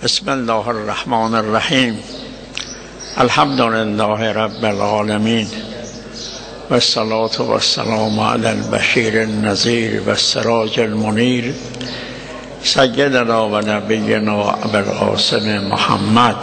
بسم الله الرحمن الرحیم. الحمد لله رب العالمین و الصلاة و السلام علی البشیر النذیر و السراج المنیر سیدنا و نبینا ابی القاسم محمد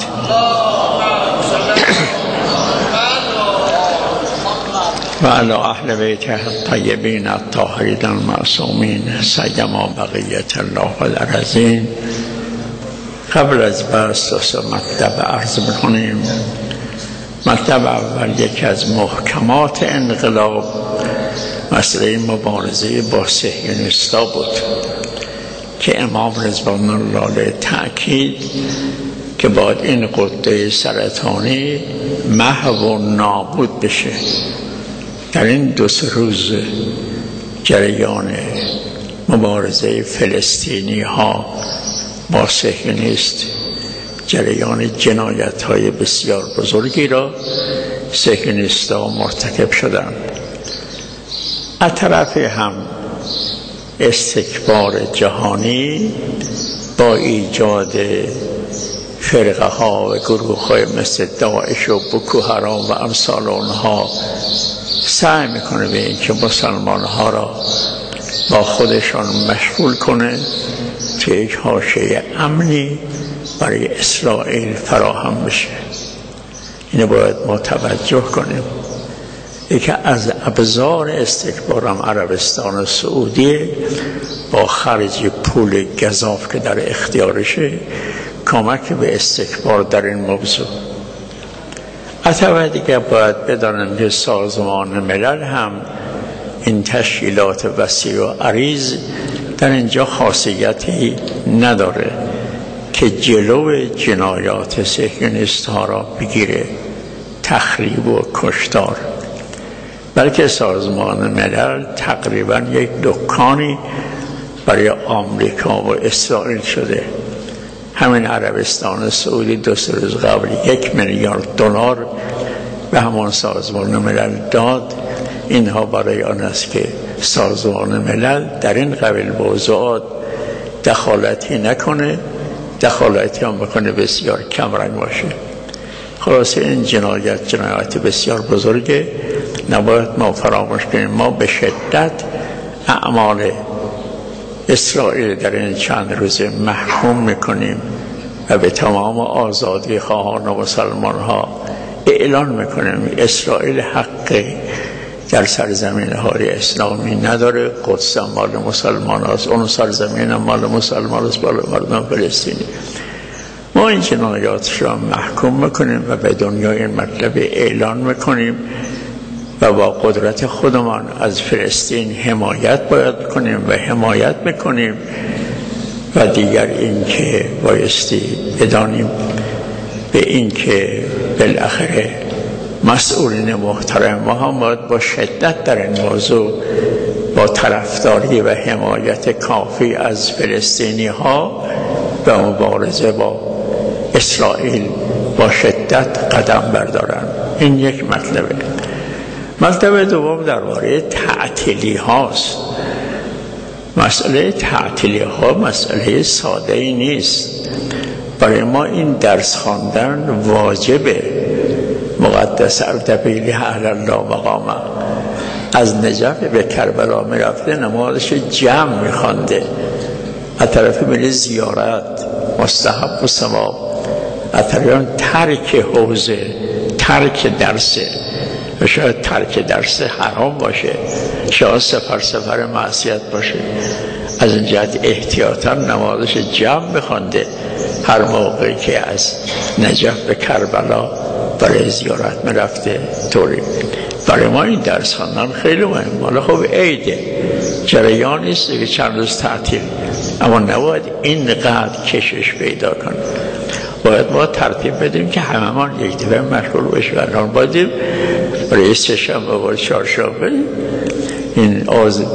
و علی اهل بیته الطیبین الطاهرین المعصومین سیما بقیة الله الارضین. قبل از بحث مطلب عرض می‌کنیم. مطلب اول یکی از محکمات انقلاب مسئله مبارزه با صهیونیست‌ها بود که امام رضوان الله علیه تأکید که باید این غده سرطانی محو و نابود بشه. در این دو سه روز جریان مبارزه فلسطینی ها با صهیونیست جریان جنایت های بسیار بزرگی را صهیونیست ها مرتکب شدند. از طرف هم استکبار جهانی با ایجاد فرقه ها و گروه های مثل داعش و بوکو حرام و امثال آنها سعی میکنه به این که مسلمان ها را با خودشان مشغول کنه که یک حاشیه امنی برای اسرائیل فراهم بشه. اینو باید ما توجه کنیم. یکی از ابزار استکبارم عربستان سعودی با خرج پول گزاف که در اختیارشه کمک به استکبار در این موضوع. از دیگه باید بدانم که سازمان ملل هم این تشکیلات وسیع و عریض در اینجا خاصیتی نداره که جلو جنایات صهیونیست ها را بگیره، تخریب و کشتار، بلکه سازمان ملل تقریبا یک دکانی برای آمریکا و اسرائیل شده. همین عربستان سعودی دو سه روز قبل 1 میلیارد دلار به همان سازمان ملل داد. اینها برای آن است که سازمان ملل در این قبیل موضوعات دخالتی نکنه، دخالتی هم بکنه بسیار کمرنگ باشه. خلاصه این جنایت بسیار بزرگه، نباید ما فراموش کنیم. ما به شدت اعمال اسرائیل در این چند روز محکوم میکنیم و به تمام آزادی خواهان و مسلمان ها اعلان میکنیم اسرائیل حق در سرزمین های اسلامی نداره. قدس مال مسلمان هست، اون سرزمین مال مسلمان هست، مال مردم فلسطینی. ما این جنایات را محکوم میکنیم و به دنیا این مطلب اعلان میکنیم و با قدرت خودمان از فلسطین حمایت باید کنیم و حمایت میکنیم. و دیگر این که بایستی بدانیم به این که بالاخره مسئولین محترم ما هم باید با شدت در این موضوع با طرفداری و حمایت کافی از فلسطینی ها و مبارزه با اسرائیل با شدت قدم بردارن. این یک مطلبه. مطلب دوم درباره تعطیلی هاست. مسئله تعطیلی ها مسئله ساده ای نیست. برای ما این درس خواندن واجبه. مقدس اردبیلی اهل الله مقامه از نجف به کربلا می رفته، نمازش جمع می خوانده. از طرف میره زیارت مستحب و ثواب، از طرف ترک حوزه، ترک درسه و شاید ترک درس حرام باشه، شاید سفر معصیت باشه. از این جهت احتیاطا نمازش جمع میخوانده هر موقعی که از نجف به کربلا برای زیارت میرفته. طوری برای ما این درس خواندن خیلی مهم. حالا خب عیده، جریان نیست که چند روز تعطیل، اما نباید اینقدر کشش پیدا کنه. باید ما ترتیب بدیم که هممان یک دفعه مشغول بشیم. الان باید برای سه‌شنبه و چهارشنبه این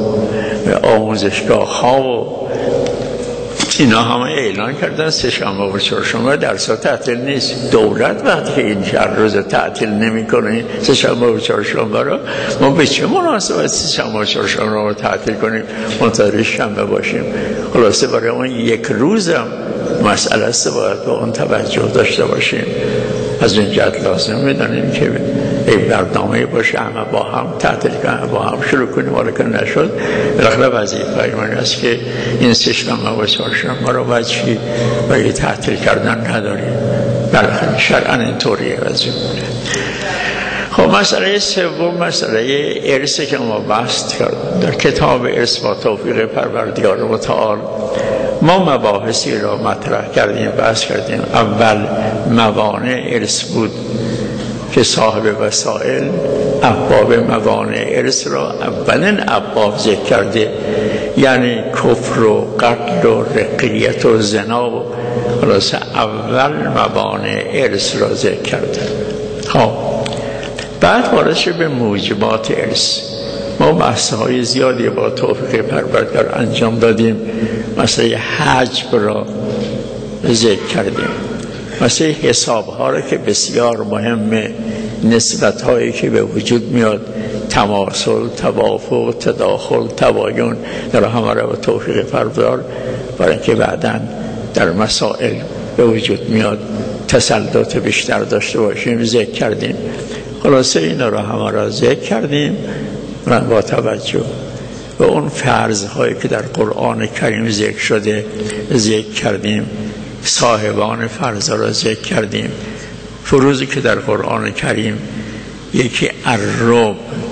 آموزشگاه ها و اینا همه اعلان کردن سه‌شنبه و چهارشنبه درس تعطیل نیست. دولت وقتی که این چند روز تعطیل نمی‌کنه سه‌شنبه و چهارشنبه رو، ما به چه مناسبت سه‌شنبه و چهارشنبه رو تعطیل کنیم منتظر شنبه باشیم؟ خلاصه برای ما یک روزم مسئله است باید به اون توجه داشته باشیم. از این جهت لازم بدانیم که این برنامه باشه همه با هم تعطیل کنیم، با هم شروع کنیم، ولی که نشد بالاخره وظیفه من است که این سیستم وسایل ما رو وجهی برای تعطیل کردن نداریم. بالاخره شرعاً اینطوریه وضعیت. خب مسئله سوم مسئله ارث که ما بحث کردیم در کتاب ارث با توفیق پروردگار متعال. ما مباحثی را مطرح کردیم، بحث کردیم. اول موانع ارث بود که صاحب وسائل ابواب موانع ارث را اولین ابواب ذکر کرده، یعنی کفر و قتل و رقیت و زنا و خلاص اول موانع ارث را ذکر کرده. خب بعد وارد شد به موجبات ارث. ما بحث‌های زیادی با توفیق پروردگار انجام دادیم. مسئله حجب را ذکر کردیم، مسئله حساب‌ها را که بسیار مهمه، نسبت‌هایی که به وجود میاد، تماثل، توافق، تداخل، تباین، در همه را با توفیق پروردگار برای اینکه بعداً در مسائل به وجود میاد تسلط بیشتر داشته باشیم ذکر کردیم. خلاصه این را همه را ذکر کردیم و با توجه به اون فرض‌هایی که در قرآن کریم ذکر شده ذکر کردیم. صاحبان فرض را ذکر کردیم. فروضی که در قرآن کریم یکی الربع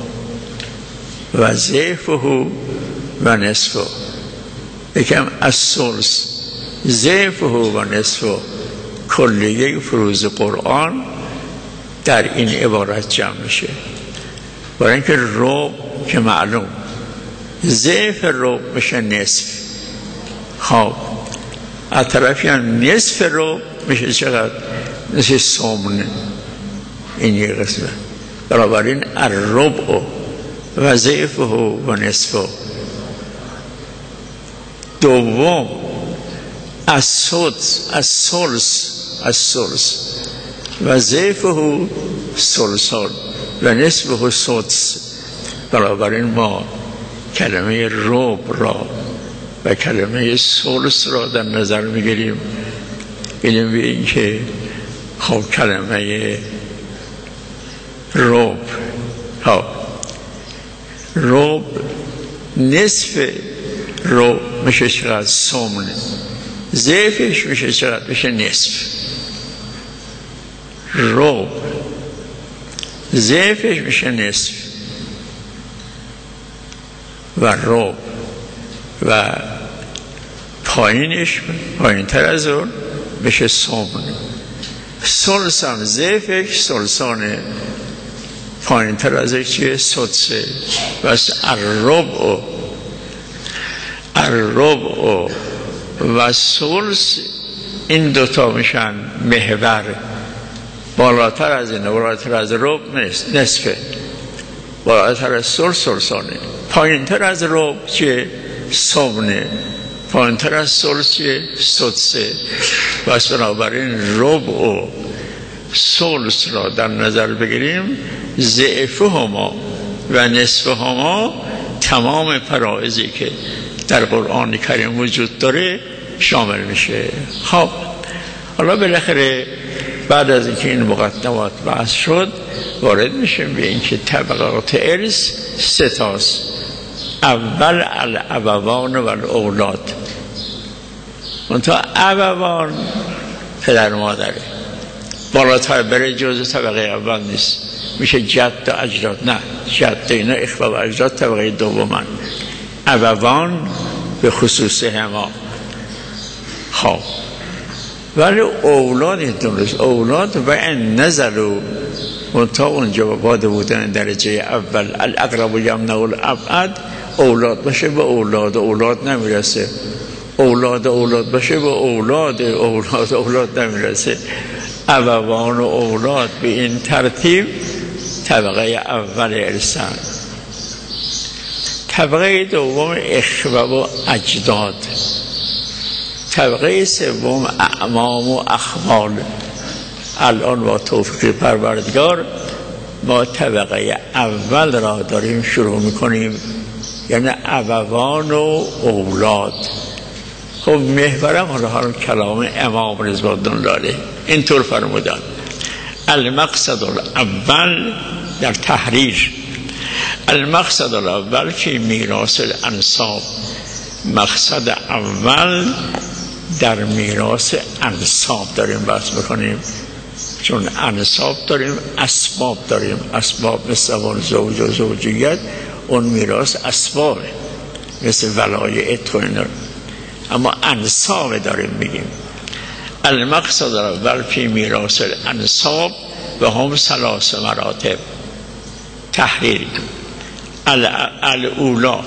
و ضعفه و نصفه، یکم الثلث ضعفه و نصفه. کلیه فروض قرآن در این عبارت جمع میشه. برای اینکه ربع که معلوم، ضعف ربع میشه نصف. خب از طرفی هم نصف ربع میشه چقدر؟ مثل سمن. این یه قسمه. بنابراین الربع و ضعفه و نصفه. دوم الثلث و ضعفه ثلثان و نصفه سدس. بنابراین ما کلمه ربع را و کلمه ثلث را در نظر میگیریم. ببینیم به این که خب کلمه ربع، خب ربع نصف ربع میشه چقدر؟ سمن. ضعفش میشه چقدر؟ میشه نصف. ربع ضعفش میشه نصف و ربع و پایینش پایین تر از اون میشه سمن. ثلثم ضعفش ثلثانه، پایین تر از چیه؟ سدسه. بس الربع و ثلث این دوتا میشن محور. بالاتر از این، بالاتر از ربع نصفه، بالاتر از ثلث ثلثانه، پایین تر از ربع چیه؟ سمنه، پایین تر از ثلث چیه؟ سدسه. بس بنابراین ربع و ثلث را در نظر بگیریم، ضعف هما و نصف هما تمام فرائضی که در قرآن کریم وجود داره شامل میشه. خب حالا بالاخره بعد از اینکه این مقدمات بحث شد وارد میشیم به اینکه طبقات ارث سه تاست. اول الابوان و الاولاد. منتها ابوان پدر مادره، بالاتر بره جزء طبقه اول نیست، میشه جد و اجداد. نه، جد اینا اخوه و اجداد طبقه دومن، ابوان به خصوص هما. خب ولی اولاد درست، اولاد و ان نزلوا منتها اونجا بعد بودن درجه اول الاقرب یمنع الابعد، اولاد باشه به اولاد نمیرسه، اولاد باشه به اولاد نمیرسه. ابوان و اولاد به این ترتیب طبقه اول ارثن. طبقه دوم اخوه و اجداد. طبقه سوم اعمام و اخوال. الان با توفیق پروردگار ما طبقه اول را داریم شروع میکنیم، یعنی ابوان و اولاد. خب محورم حالا کلام امام رضوان الله علیه اینطور فرمودن: المقصد الاول در تحریر، المقصد الاول که میراث الانساب، مقصد اول در میراث انساب داریم بحث بکنیم، چون انساب داریم، اسباب داریم، اسباب مثل زوج و زوجیت، اون میراث اسبابه مثل ولایت و اینا، اما انساب داریم میگیم. المقصد الاول فی میراث الانساب و هم ثلاث مراتب. تحریر: الاولا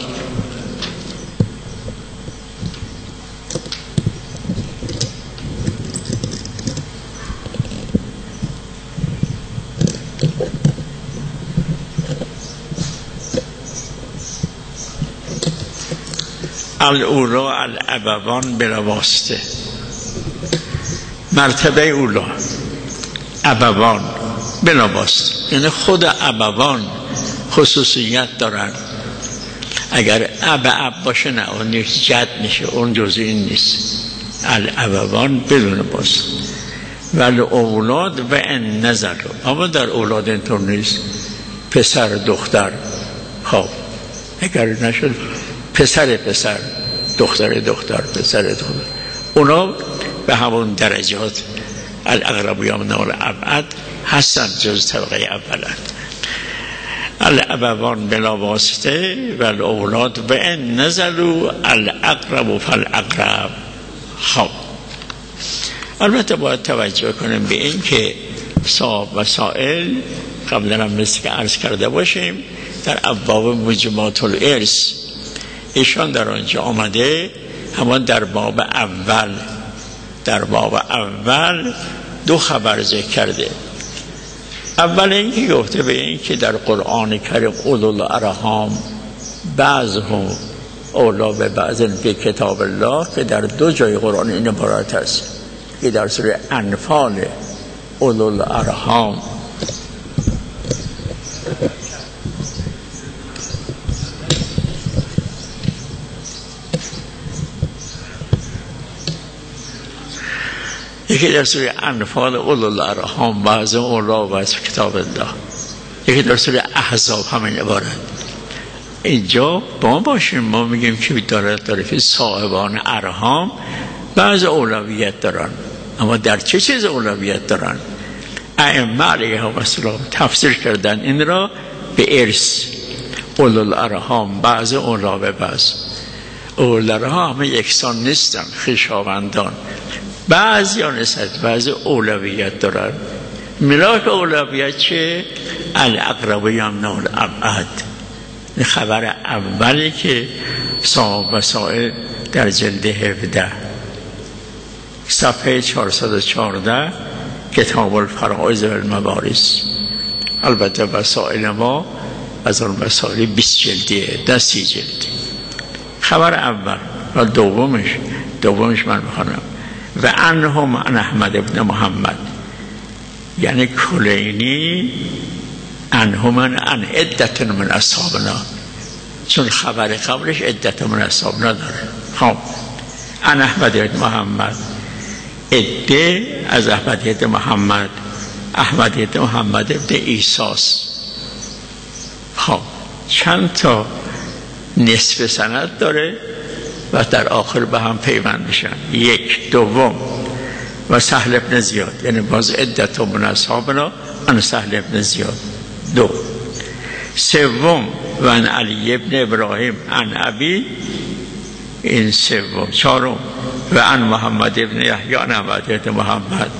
الاولا الابوان بلا واسطه. مرتبه اولا ابوان بلا واسطه، یعنی خود ابوان خصوصیت دارن. اگر اب باشه نه اون نیست، جد میشه، اون جزئی این نیست. الابوان بدون واسطه. ولی اولاد و ان نزلوا، اما در اولاد اینطور نیست پسر دختر. خب اگر نشد پسر دختر پسر دختر، اونا به همون درجات الاقرب یمنع الابعد هستن، جز طبقه اولن. الابوان بلا واسطه و الاولاد و ان نزلوا الاقرب فالاقرب. خب البته باید توجه کنیم به این که صاحب مسائل قبلا هم مثل که عرض کرده باشیم در ابواب مجموعات الارث ایشان در آنجا آمده، همان در باب اول دو خبر ذکر کرده. اول اینکه گفته به این که در قرآن کریم اولو الارحام بعضهم اولا به بعض فی کتاب الله، که در دو جای قرآن این عبارت است، که در سوره انفال اولو الارحام یکی در سوره انفال اولو الارحام بعض اولا و از کتاب الله، یکی در سوره احزاب همین عبارت. اینجا با باشیم ما میگیم که داره که صاحبان ارحام بعض اولویت دارن، اما در چه چیز اولویت دارن؟ ائمه علیهم السلام تفسیر کردن این را به ارث. اولو الارحام بعض اولا به بعض. اولو الارحام همه یکسان نیستن، خویشاوندان بعضی ها نسبت بعضی اولویت دارن. ملاک اولویت چه؟ الاقرب یمنع الابعد. خبر اولی که صاحب مسائل در جلد 17 صفحه 414 کتاب الفرائض و الموارث. البته مسائل ما از اون مسائل 20 جلدیه، نه 30 جلدی. خبر اول و دومش من بخونم: و عنهم عن احمد ابن محمد، یعنی کلینی عنهم عن عدت من اصحابنا، چون خبر قبلش عدت من اصحابنا داره. خب عن احمد ابن محمد، عده از احمد ابن محمد، احمد ابن محمد ابن ایساس. خب چند تا نصف سند داره و در آخر به هم پیوند میشن. یک. دوم و سهل ابن زیاد، یعنی باز عدت من اصحابنا عن سهل ابن زیاد. دو. سوم و عن علی ابن ابراهیم عن ابی، این سوم. چهارم و عن محمد ابن یحیی عن احمد ابن محمد.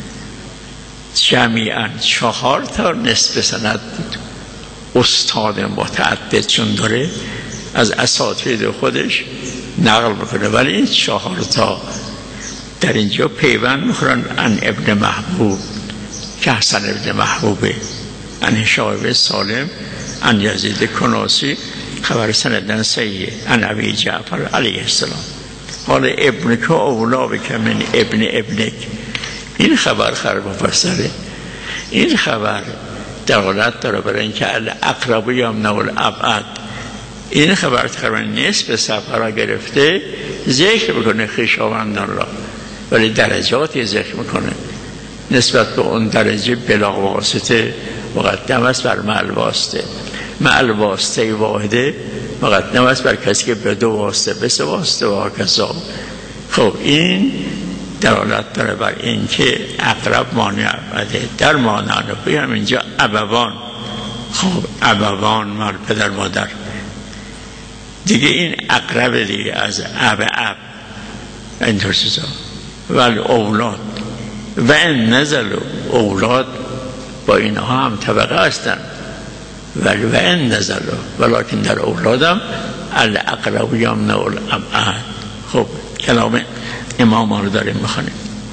جمیعا 4 تا نصف سند بود. استاد متعدد چون داره از اساتید خودش نقل میکنه، ولی این 4 تا در اینجا پیوند میخورن. عن ابن محبوب که حسن ابن محبوبه، عن هشام سالم عن یزید کناسی، خبر سندن صحیحه. عن ابی جعفر علیه السلام. حالا ابن که اولا بک من ابنک، این خبر مفسره. این خبر دلالت داره برای اینکه الاقرب یمنع الابعد. این خبر تقریبا نصف صفحه را گرفته ذکر بکنه خویشاوندان را، ولی درجاتی ذکر میکنه. نسبت به اون درجه بلا واسطه مقدم است بر مع واسطه. مع واسطه واحده مقدم است بر کسی که به دو واسطه، به سه واسطه و هکذا. خب این دلالت داره بر این که اقرب مانع ابده. در مانع نفی هم اینجا ابوان. خب ابوان مال پدر مادر دیگه، این اقرب دیگه از اب اینطور چیزا. ولی اولاد و این نزل اولاد با اینها هم طبقه هستن، ولی و این نزل ولیکن در اولادم الاقرب یمنع الابعد. خب کلام امام رو داریم میخونیم.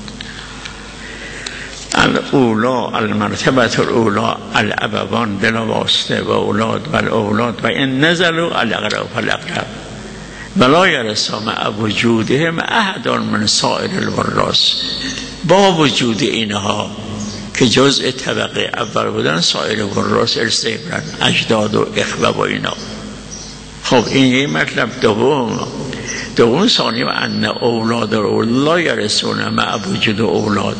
الاولا المرتبه الاولا الابوان بلا واسطه و اولاد و الاولاد و این نزلوا الاقرب فالاقرب ولا یرث مع وجودهم احد من سائر الوراث. با وجود اینها که جزء طبقه اول بودن، سایر وراث ارث برن، اجداد و اخوه و اینا. خب این یه مطلب. دوم ثانی و ان اولاد لا یرثون مع وجود اولاد.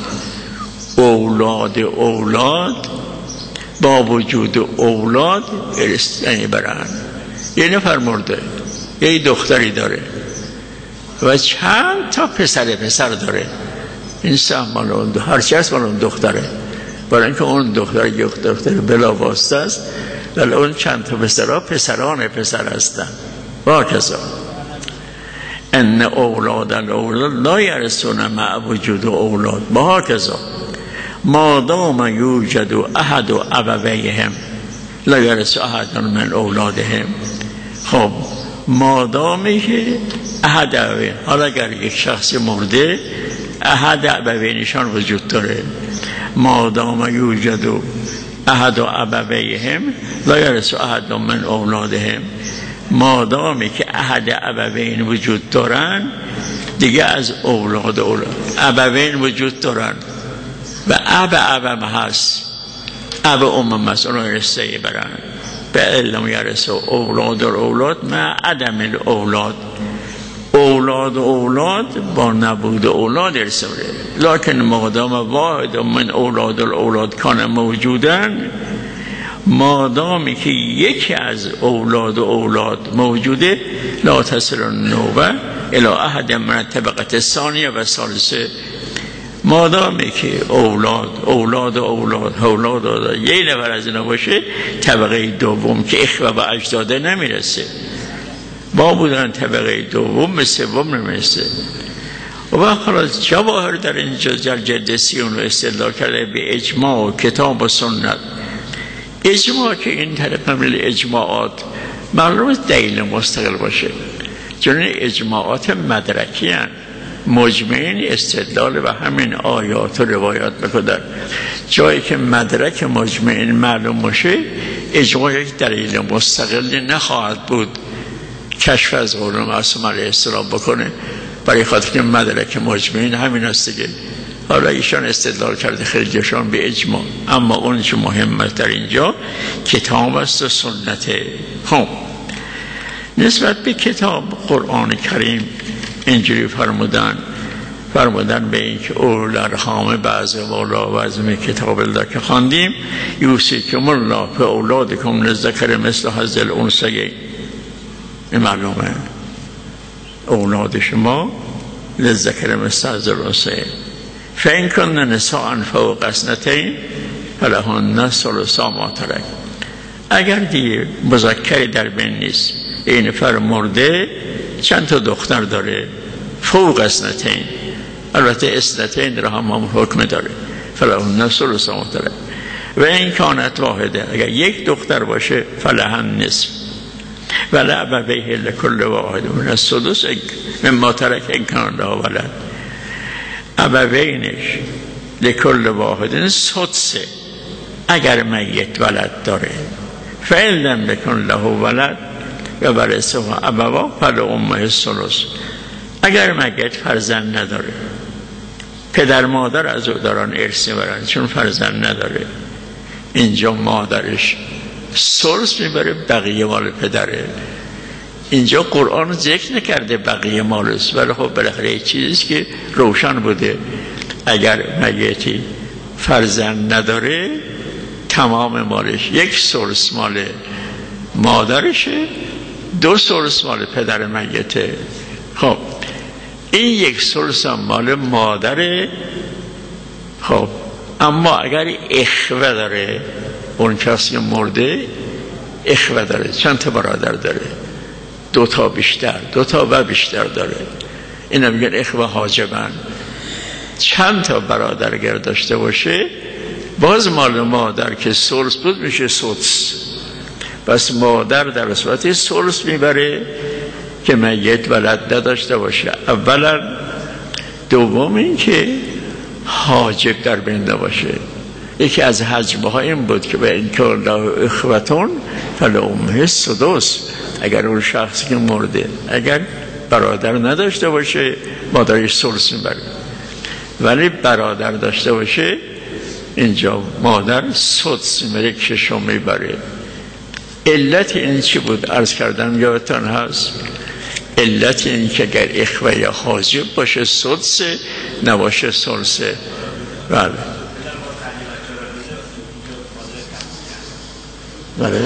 اولاد با وجود اولاد ارث برن. یه نفر مرده، یه دختری داره و چند تا پسر داره. این سهم مال اون هرچی هست مال اون دختره، برای اینکه اون دختر یک دختر بلا واسطه است، ولی اون چند تا پسران پسر هستن و کذا. ان اولاد لا یرثون مع وجود اولاد با کذا ما دام یوجد احد ابویهم لا یرث احد من اولادهم. خب مادامی که احد ابویهم، حالا اگر یک شخص مرده احد ابوینشان وجود داره، مادام یوجد احد ابویهم لا یرث احد من اولادهم. مادامی که احد ابوین وجود دارن دیگه از اولاد ابوین وجود دارن و ابم هست، ام هست، اون رسته برن به علم یرث اولاد مع عدم الاولاد. اولاد با نبود اولاد ارث بره، لکن مادام واحد من اولاد کان موجودن، مادامی که یکی از اولاد موجوده، لا تصل النوبه الی احد من طبقه ثانیه و ثالثه. مادامی که اولاد یه نفر از اینا باشه، طبقه دوم که اخوه و اجداده نمیرسه. با بودن طبقه دوم به سوم نمیرسه. و خلاص جواهر در اینجا جلد 30 استدلال کرده به اجماع و کتاب و سنت. اجماع که این طریق من اجماعات معلوم دلیل مستقل باشه، چون اجماعات مدرکی هستند، مجمعین استدلال و همین آیات و روایات بکنن. جایی که مدرک مجمعین معلوم باشه، اجماع یک دلیل مستقل نخواهد بود کشف از قول معصوم علیه السلام بکنه، برای خاطر که مدرک مجمعین همین است دیگه. حالا ایشان استدلال کرده خیلی جشان به اجماع، اما اون چه مهمت در اینجا کتاب است و سنته. خب نسبت به کتاب قرآن کریم اینجوری فرمودن به این که اول ارحام بعض والا و عظم کتاب الله که خواندیم، یوصیکم الله فی اولادکم للذکر مثل حظ الانثیین. این معلومه اولاد شما للذکر مثل حظ الانثیین. فإن کن نساء فوق اثنتین فلهن ثلث ما ترک. اگر دیگه مذکری در بین نیست، این نفر مرده چند تا دختر داره فوق اثنتین، البته اثنتین را هم حکم داره، فلهن ثلث ما ترک. و این کانت واحده، اگر یک دختر باشه فلهن نصف ولابویه لکل واحد من السدس مما ترک ان کان له ولد. ابوینش لکل واحد سدسه اگر میت ولد داره، فإن لم یکن له ولد و ورثه ابواه فلأمه الثلث. اگر میت فرزند نداره، پدر مادر از او دارن ارث میبرن، چون فرزند نداره، اینجا مادرش ثلث میبره، بقیه مال پدره. اینجا قرآن ذکر نکرده بقیه مالش، ولی خب بالاخره چیزی که روشن بوده اگر میتی فرزند نداره تمام مالش 1/3 مال مادرشه، 2/3 مال پدر میته. خب این 1/3 مال مادره. خب اما اگر اخوه داره، اون کسی مرده اخوه داره، چند تا برادر داره، 2 تا بیشتر، 2 تا و بیشتر داره، اینا میگن اخوه حاجبن. چند تا برادر گر داشته باشه باز مال مادر که ثلث بود میشه سدس. پس مادر در صورت ثلث میبره که میت ولد نداشته باشه. اولا. دوم این که حاجب در بین باشه. یکی از حجبه ها این بود که به این که الله اخوتون فلأمه السدس، اگر اون شخصی که مرده اگر برادر نداشته باشه مادرش ثلث میبره، ولی برادر داشته باشه اینجا مادر سدس میبره، 1/6 میبره. علت این چی بود؟ عرض کردم یادتان هست. علت این که اگر اخوه یا حاجب باشه سدس، نباشه ثلثه. بله بله دیگه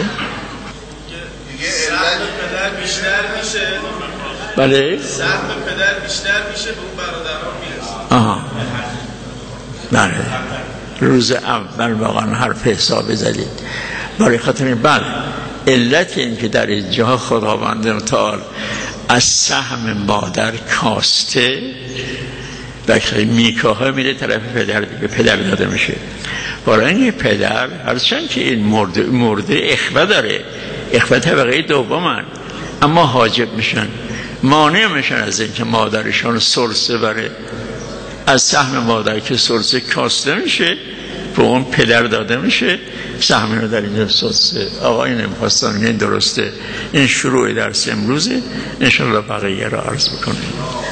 سهم پدر بیشتر میشه. بله سهم پدر بیشتر میشه به اون برادران میرسه. آها بله. روز اول واقعا حرف حساب زدید. برای خاطر این بله علت این که در اینجا خداوند متعال از سهم مادر کاسته در میکاها میره طرف پدر، دیگه پدر داده میشه. برای این پدر هرچند که این مرده اخوه داره، اخوه طبقه دومن، اما حاجب میشن، مانع میشن از این که مادرشان ثلث بره. از سهم مادر که ثلث کاسته میشه به اون پدر داده میشه، سهم رو در اینجا سدسه. آقا این امخواستان این درسته. این شروع درس امروزه، انشاءالله بقیه را عرض بکنیم.